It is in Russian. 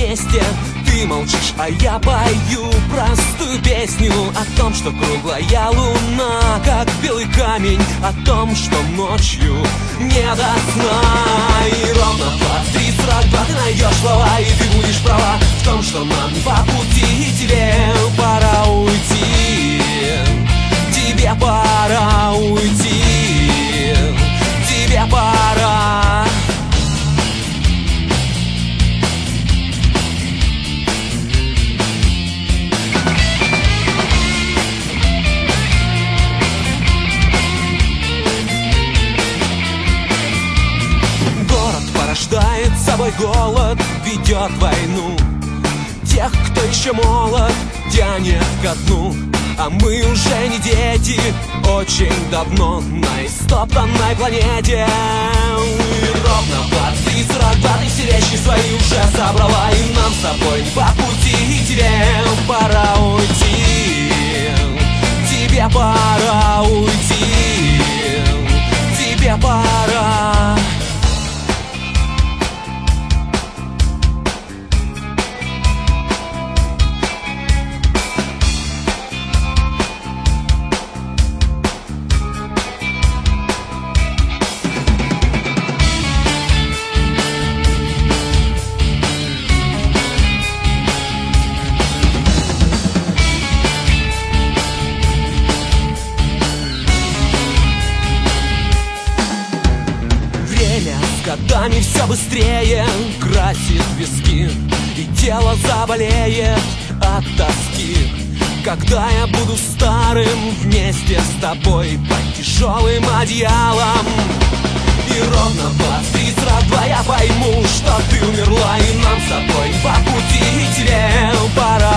вместе. Ты молчишь, а я пою простую песню о том, что круглая луна, как белый камень, о том, что ночью не до сна. И ровно в 20:42 ты найдешь слова, и ты будешь права в том, что нам не по пути, и тебе пора уйти. Тебе пора уйти. Тебе пора. Порождает собой голод, ведет войну. Тех, кто еще молод, тянет ко дну. А мы уже не дети, очень давно на истоптанной планете. И ровно в 20:42 ты все вещи свои уже собрала, и нам с тобой не по пути, и тебе пора уйти. Тебе пора уйти. Тебе пора. Годами все быстрее красит виски, и тело заболеет от тоски. Когда я буду старым вместе с тобой под тяжелым одеялом, и ровно в 20:42 я пойму, что ты умерла, и нам с тобой не по пути, и тебе пора